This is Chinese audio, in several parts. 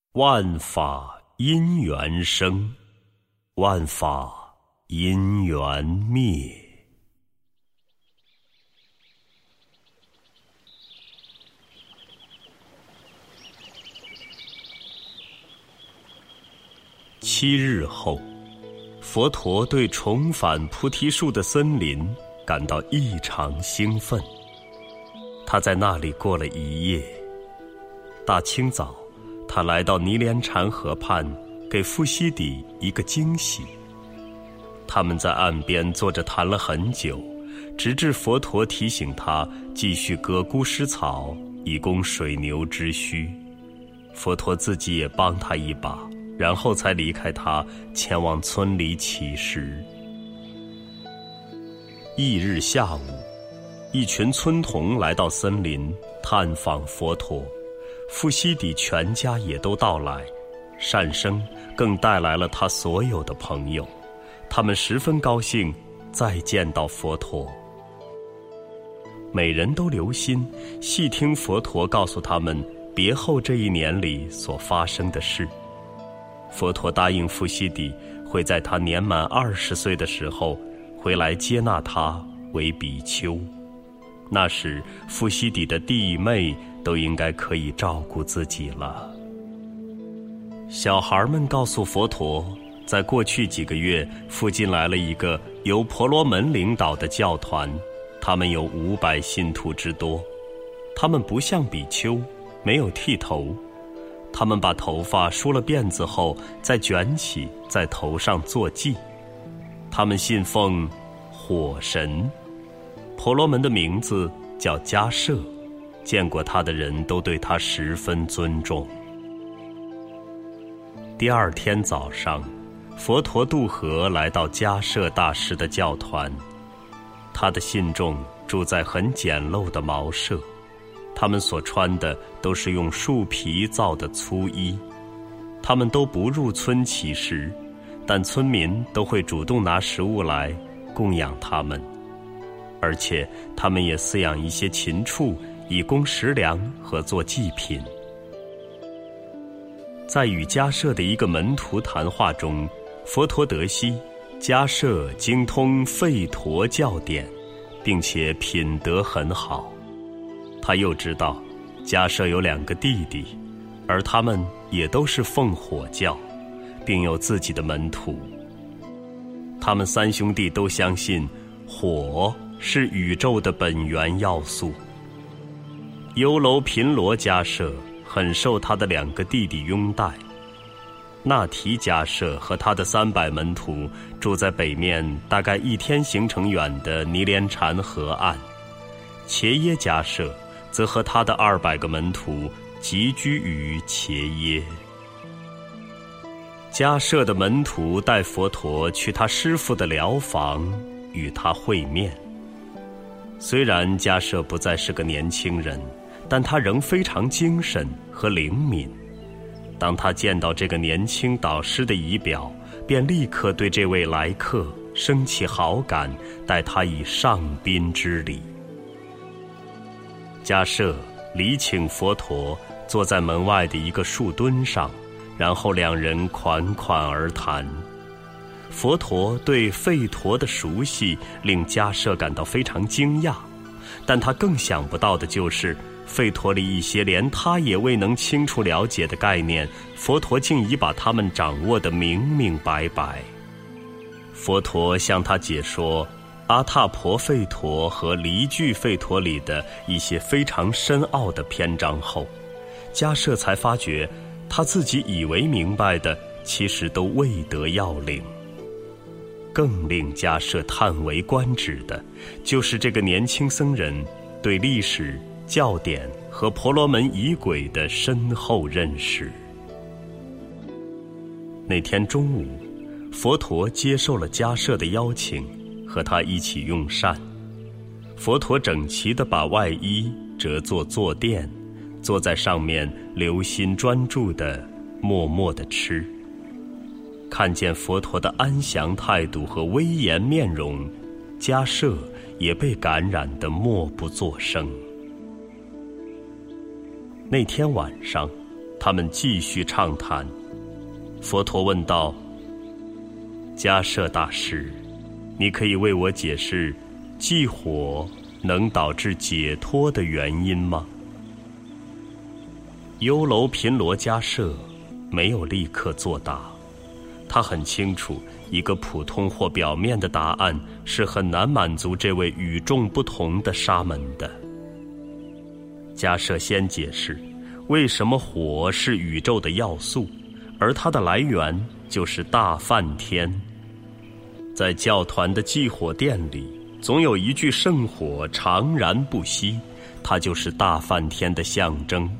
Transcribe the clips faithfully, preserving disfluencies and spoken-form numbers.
万法因缘生，万法因缘灭。七日后，佛陀对重返菩提树的森林感到异常兴奋。他在那里过了一夜。大清早，他来到尼连禅河畔，给富西底一个惊喜。他们在岸边坐着谈了很久，直至佛陀提醒他继续割孤尸草，以供水牛之需。佛陀自己也帮他一把，然后才离开他，前往村里乞食。翌日下午，一群村童来到森林探访佛陀，富西底全家也都到来，善生更带来了他所有的朋友，他们十分高兴再见到佛陀。每人都留心细听佛陀告诉他们别后这一年里所发生的事。佛陀答应富西底会在他年满二十岁的时候回来接纳他为比丘，那时富西底的弟妹都应该可以照顾自己了。小孩们告诉佛陀，在过去几个月，附近来了一个由婆罗门领导的教团，他们有五百信徒之多。他们不像比丘，没有剃头，他们把头发梳了辫子后再卷起，在头上坐髻。他们信奉火神，婆罗门的名字叫迦摄，见过他的人都对他十分尊重。第二天早上，佛陀渡河来到迦摄大师的教团，他的信众住在很简陋的茅舍，他们所穿的都是用树皮造的粗衣。他们都不入村乞食，但村民都会主动拿食物来供养他们，而且他们也饲养一些禽畜，以供食粮和做祭品。在与迦摄的一个门徒谈话中，佛陀得悉迦摄精通吠陀教典，并且品德很好。他又知道迦摄有两个弟弟，而他们也都是奉火教，并有自己的门徒。他们三兄弟都相信火是宇宙的本源要素。优楼频罗迦摄很受他的两个弟弟拥戴。那提迦摄和他的三百门徒住在北面大概一天行程远的尼连禅河岸，伽耶迦摄则和他的二百个门徒集居于伽耶。迦摄的门徒带佛陀去他师父的寮房与他会面。虽然迦摄不再是个年轻人，但他仍非常精神和灵敏。当他见到这个年轻导师的仪表，便立刻对这位来客升起好感，待他以上宾之礼。迦摄礼请佛陀坐在门外的一个树墩上，然后两人款款而谈。佛陀对吠陀的熟悉令迦摄感到非常惊讶，但他更想不到的就是吠陀里一些连他也未能清楚了解的概念，佛陀竟已把它们掌握得明明白白。佛陀向他解说阿闼婆吠陀和离俱吠陀里的一些非常深奥的篇章后，迦摄才发觉他自己以为明白的其实都未得要领。更令迦摄叹为观止的就是这个年轻僧人对历史、教典和婆罗门仪轨的深厚认识。那天中午，佛陀接受了迦摄的邀请，和他一起用膳。佛陀整齐地把外衣折作坐垫，坐在上面留心专注地默默地吃。看见佛陀的安详态度和威严面容，迦摄也被感染得默不作声。那天晚上， 他们继续畅谈。佛陀问道：迦摄大师，你可以为我解释忌火能导致解脱的原因吗？优楼频罗迦摄没有立刻作答，他很清楚，一个普通或表面的答案是很难满足这位与众不同的沙门的。迦摄先解释，为什么火是宇宙的要素，而它的来源就是大梵天。在教团的祭火殿里，总有一具圣火常燃不息，它就是大梵天的象征。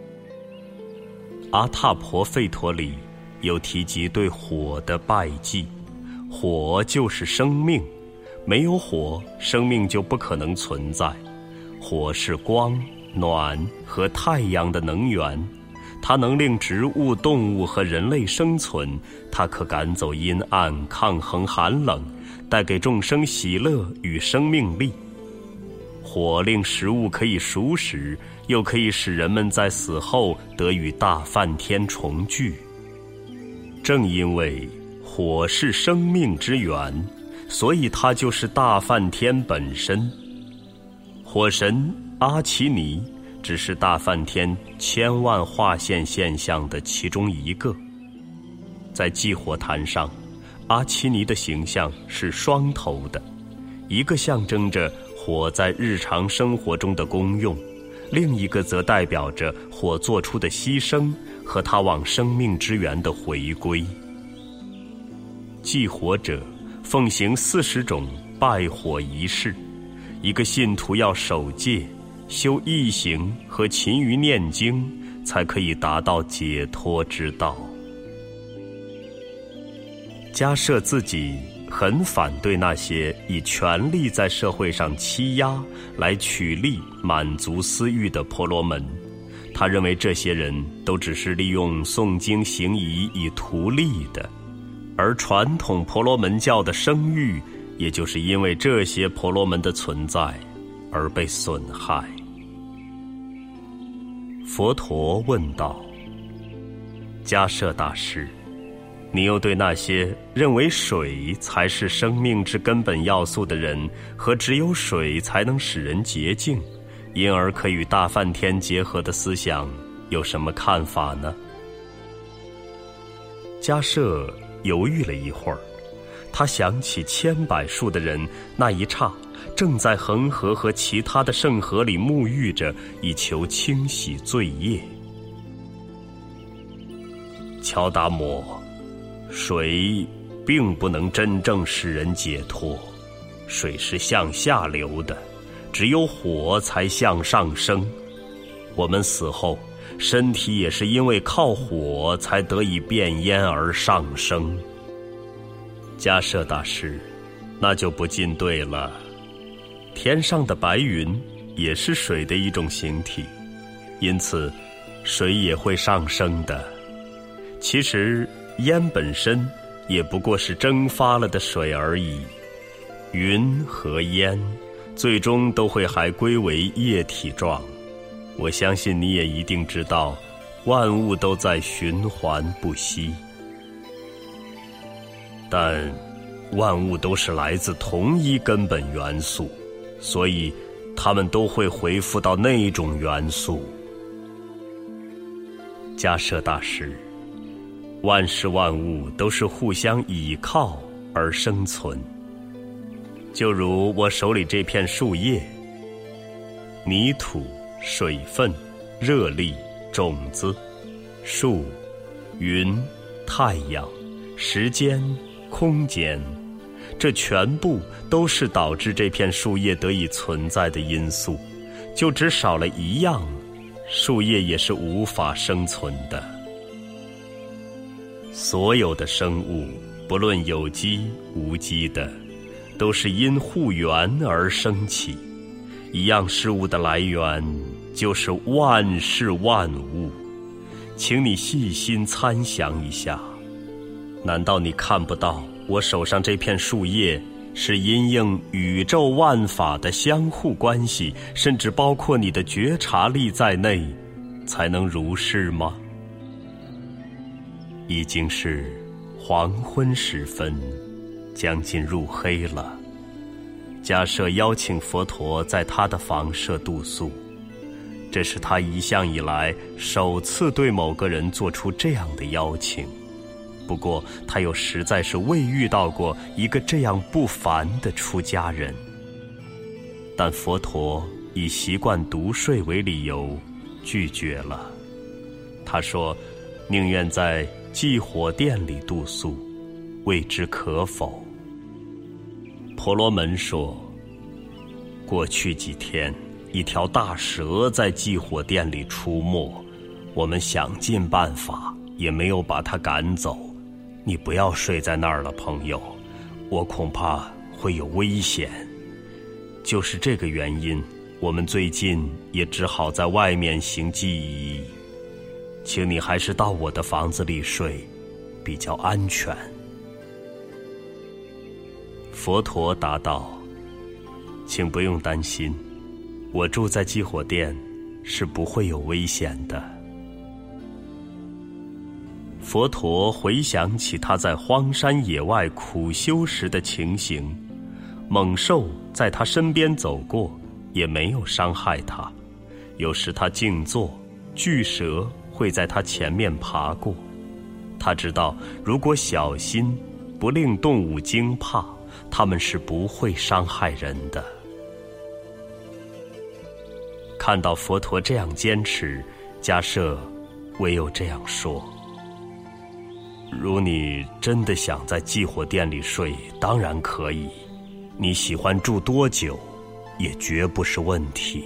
阿闼婆吠陀里有提及对火的拜祭，火就是生命，没有火，生命就不可能存在。火是光、暖和太阳的能源，它能令植物、动物和人类生存，它可赶走阴暗，抗衡寒冷，带给众生喜乐与生命力。火令食物可以熟食，又可以使人们在死后得与大梵天重聚。正因为火是生命之源，所以它就是大梵天本身。火神阿奇尼只是大梵天千万化现现象的其中一个。在祭火坛上，阿奇尼的形象是双头的，一个象征着火在日常生活中的功用，另一个则代表着火做出的牺牲和它往生命之源的回归。祭火者奉行四十种拜火仪式，一个信徒要守戒、修义行和勤于念经，才可以达到解脱之道。迦摄自己很反对那些以权力在社会上欺压来取利满足私欲的婆罗门，他认为这些人都只是利用诵经行仪以图利的，而传统婆罗门教的声誉也就是因为这些婆罗门的存在而被损害。佛陀问道：迦摄大师，你又对那些认为水才是生命之根本要素的人和只有水才能使人洁净，因而可与大梵天结合的思想有什么看法呢？迦摄犹豫了一会儿，他想起千百数的人那一刹正在恒河和其他的圣河里沐浴着，以求清洗罪业。乔达摩，水并不能真正使人解脱，水是向下流的，只有火才向上升。我们死后，身体也是因为靠火才得以变烟而上升。迦摄大师，那就不尽对了。天上的白云也是水的一种形体，因此水也会上升的。其实烟本身也不过是蒸发了的水而已，云和烟最终都会还归为液体状。我相信你也一定知道，万物都在循环不息，但万物都是来自同一根本元素，所以它们都会回复到那种元素。迦摄大师，万事万物都是互相倚靠而生存，就如我手里这片树叶，泥土、水分、热力、种子、树、云、太阳、时间、空间，这全部都是导致这片树叶得以存在的因素，就只少了一样，树叶也是无法生存的。所有的生物，不论有机无机的，都是因互缘而生起。一样事物的来源就是万事万物，请你细心参详一下。难道你看不到我手上这片树叶是因应宇宙万法的相互关系，甚至包括你的觉察力在内，才能如是吗？ 已经是黄昏时分，将近入黑了。迦摄邀请佛陀在他的房舍度宿，这是他一向以来首次对某个人做出这样的邀请。不过他又实在是未遇到过一个这样不凡的出家人。但佛陀以习惯独睡为理由拒绝了。他说宁愿在祭火殿里度宿，未知可否。婆罗门说，过去几天一条大蛇在祭火殿里出没，我们想尽办法也没有把它赶走。你不要睡在那儿了，朋友，我恐怕会有危险。就是这个原因，我们最近也只好在外面行祭仪，请你还是到我的房子里睡，比较安全。佛陀答道，请不用担心，我住在祭火殿是不会有危险的。佛陀回想起他在荒山野外苦修时的情形，猛兽在他身边走过，也没有伤害他。有时他静坐，巨蛇会在他前面爬过。他知道，如果小心，不令动物惊怕，他们是不会伤害人的。看到佛陀这样坚持，迦摄唯有这样说，如你真的想在祭火殿里睡，当然可以，你喜欢住多久也绝不是问题。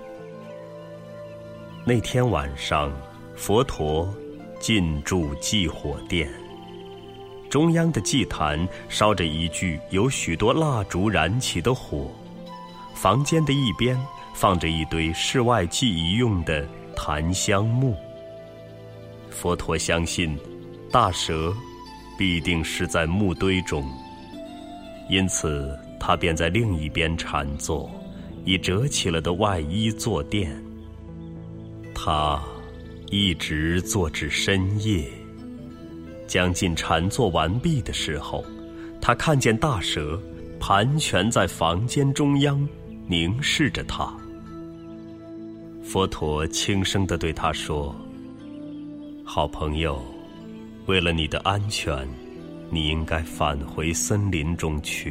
那天晚上，佛陀进驻祭火殿，中央的祭坛烧着一具有许多蜡烛燃起的火，房间的一边放着一堆室外祭仪用的檀香木。佛陀相信大蛇必定是在木堆中，因此他便在另一边禅坐，以折起了的外衣坐垫。他一直坐至深夜，将近禅坐完毕的时候，他看见大蛇盘旋在房间中央，凝视着他。佛陀轻声地对他说，好朋友，为了你的安全，你应该返回森林中去。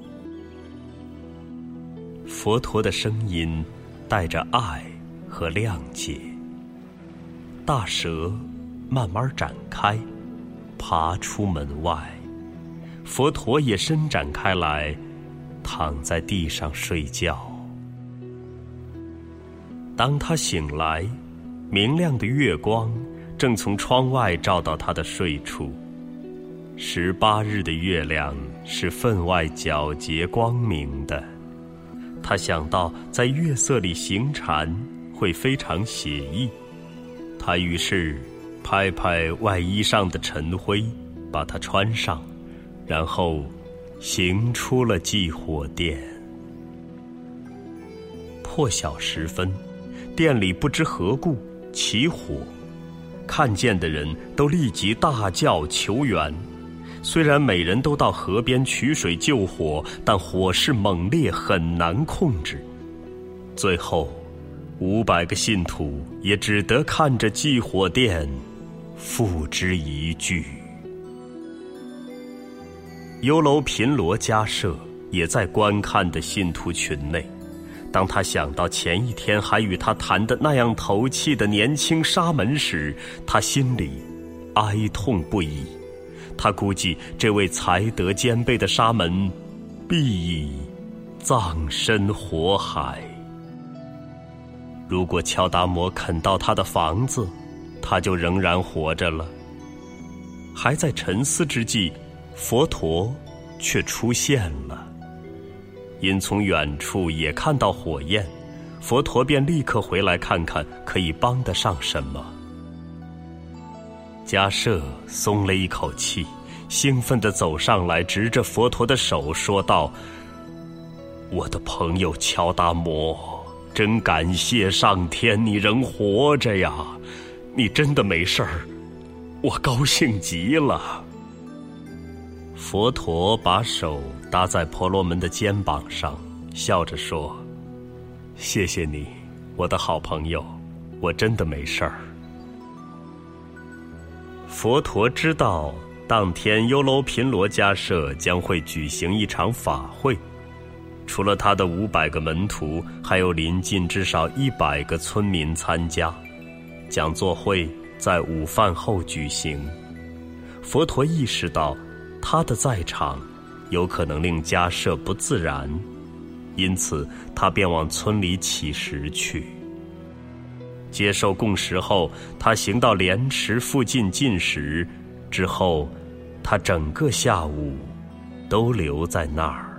佛陀的声音带着爱和谅解。大蛇慢慢展开，爬出门外，佛陀也伸展开来，躺在地上睡觉。当他醒来，明亮的月光正从窗外照到他的睡处。十八日的月亮是分外皎洁光明的，他想到在月色里行禅会非常写意。他于是拍拍外衣上的尘灰，把它穿上，然后行出了祭火殿。破晓时分，店里不知何故起火，看见的人都立即大叫求援。虽然每人都到河边取水救火，但火势猛烈，很难控制。最后五百个信徒也只得看着祭火殿付之一炬。优楼频罗迦摄也在观看的信徒群内。当他想到前一天还与他谈得那样投契的年轻沙门时，他心里哀痛不已。他估计这位才德兼备的沙门必已葬身火海。如果乔达摩肯到他的房子，他就仍然活着了。还在沉思之际，佛陀却出现了。因从远处也看到火焰，佛陀便立刻回来看看可以帮得上什么。迦摄松了一口气，兴奋地走上来，直着佛陀的手说道，我的朋友乔达摩，真感谢上天你仍活着呀，你真的没事儿， 我高兴极了。佛陀把手搭在婆罗门的肩膀上，笑着说：谢谢你，我的好朋友，我真的没事儿。佛陀知道当天优楼频罗迦舍将会举行一场法会，除了他的五百个门徒，还有邻近至少一百个村民参加。讲座会在午饭后举行。佛陀意识到他的在场有可能令迦舍不自然，因此他便往村里乞食去。接受供食后，他行到莲池附近进食，之后他整个下午都留在那儿。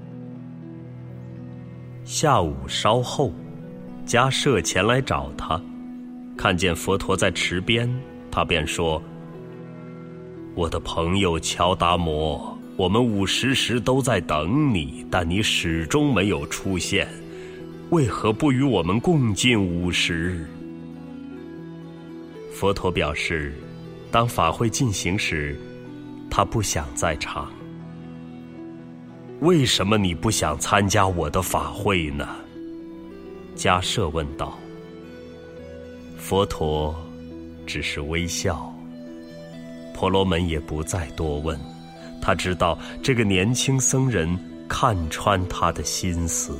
下午稍后，迦舍前来找他，看见佛陀在池边，他便说：我的朋友乔达摩，我们午时时都在等你，但你始终没有出现，为何不与我们共进午时？佛陀表示，当法会进行时，他不想在场。为什么你不想参加我的法会呢？迦舍问道。佛陀只是微笑。婆罗门也不再多问，他知道这个年轻僧人看穿他的心思。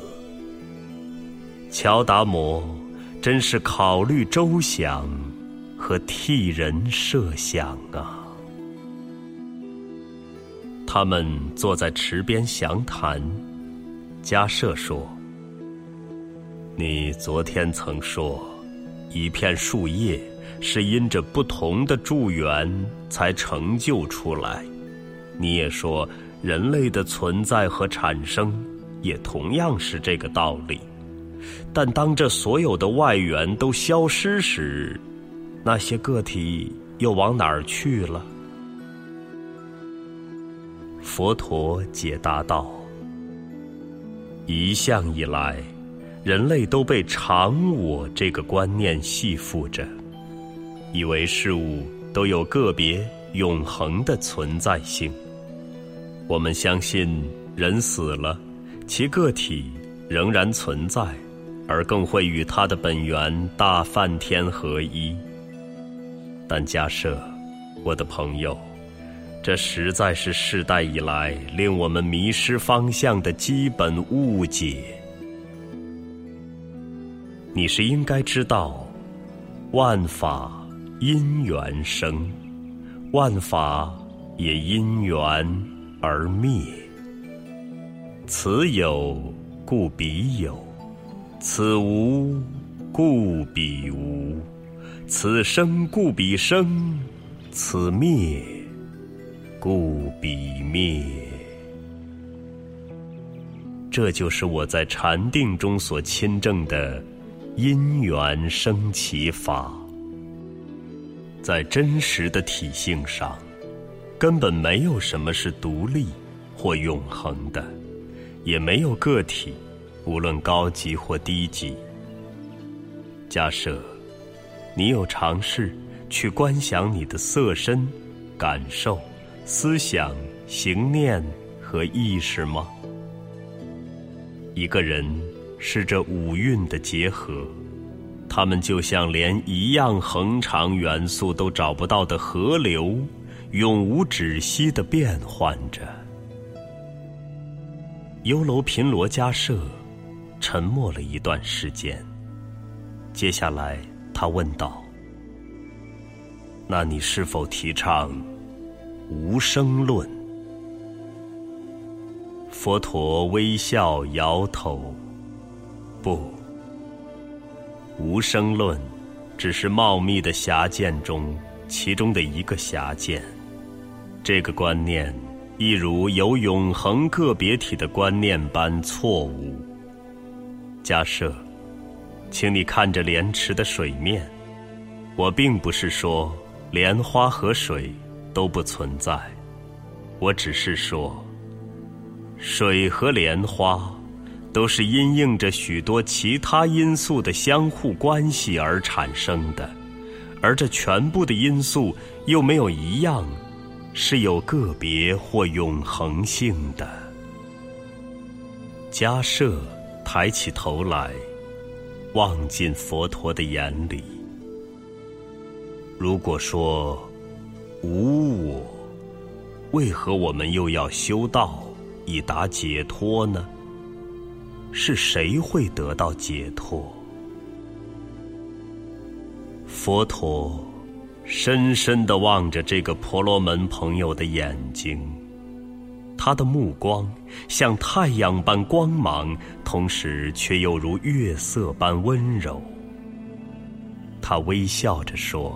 乔达摩真是考虑周详和替人设想啊。他们坐在池边详谈。迦舍说：你昨天曾说，一片树叶是因着不同的助缘才成就出来。你也说，人类的存在和产生也同样是这个道理。但当这所有的外缘都消失时，那些个体又往哪儿去了？佛陀解答道：一向以来，人类都被常我这个观念系缚着，以为事物都有个别永恒的存在性。我们相信人死了，其个体仍然存在，而更会与它的本源大梵天合一。但迦舍，我的朋友，这实在是世代以来令我们迷失方向的基本误解。你是应该知道，万法因缘生，万法也因缘而灭。此有故彼有，此无故彼无，此生故彼生，此灭故彼灭。这就是我在禅定中所亲证的因缘生起法。在真实的体性上，根本没有什么是独立或永恒的，也没有个体，无论高级或低级。假设你有尝试去观想你的色身、感受、思想、行念和意识吗？一个人是这五蕴的结合，它们就像连一样恒常元素都找不到的河流，永无止息地变换着。优楼频罗迦舍沉默了一段时间，接下来他问道：那你是否提倡无生论？佛陀微笑摇头：不，无生论只是茂密的狭见中其中的一个狭见。这个观念一如有永恒个别体的观念般错误。迦舍，请你看着莲池的水面，我并不是说莲花和水都不存在，我只是说，水和莲花都是因应着许多其他因素的相互关系而产生的， 而这全部的因素又没有一样是有个别或永恒性的。迦摄抬起头来，望进佛陀的眼里。如果说无我，为何我们又要修道以达解脱呢？是谁会得到解脱？佛陀深深地望着这个婆罗门朋友的眼睛，他的目光像太阳般光芒，同时却又如月色般温柔。他微笑着说：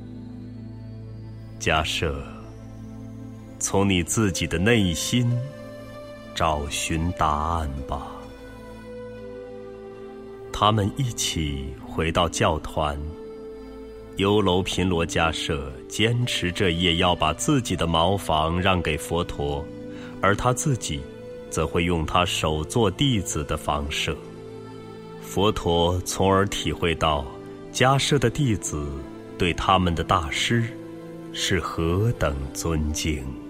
迦摄，从你自己的内心找寻答案吧。他们一起回到教团，优楼频罗迦摄坚持这夜要把自己的茅房让给佛陀，而他自己则会用他手做弟子的房舍。佛陀从而体会到迦摄的弟子对他们的大师是何等尊敬。